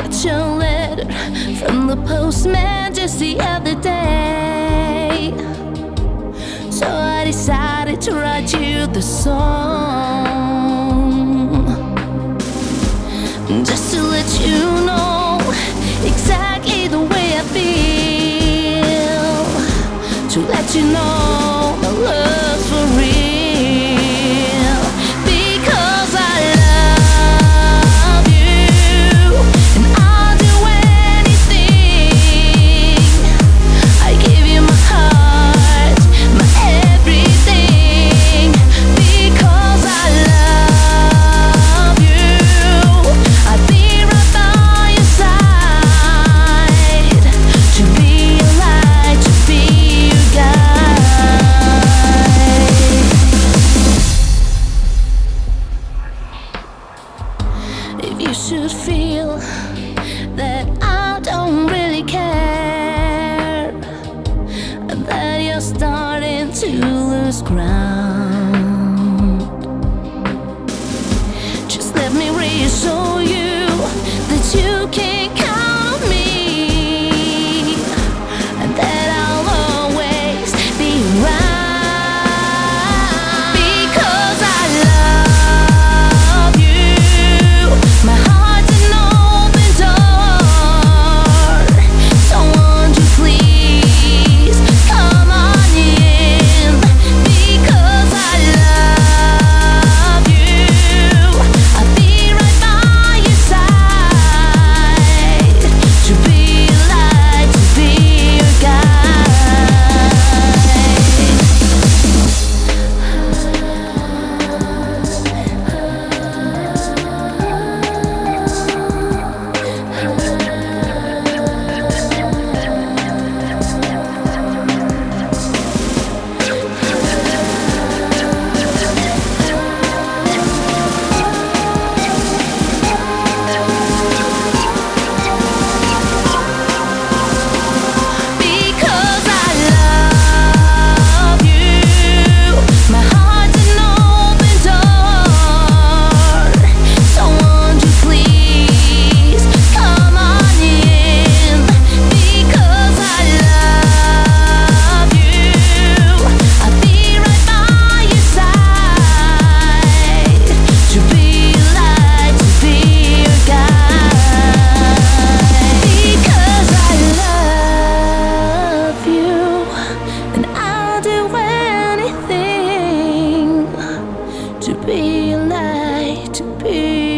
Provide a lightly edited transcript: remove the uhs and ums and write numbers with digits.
got your letter from the postman just the other day. So I decided to write you the song, just to let you know exactly the way I feel, to let you know my love's for real. Because I love you, and I'll do anything. I give you my heart, my everything. Because I love you, I'll be right by your side, to be your light, to be your guide. If you should feel that I don't really care, that you're starting to lose ground, just let me reassure you that you can count on me, and that I'll always be around. Because I love you, my heart's an open door. So won't you please come on in? Because I love you, I'll be right by your side, to be your light, to be your guide. Because I love you, my heart's an open door. So won't you please come on in? Because I love you, I'll be right by your side, to be your light, to be your guide. Because I love you, and I'll do anything, to be your light, to be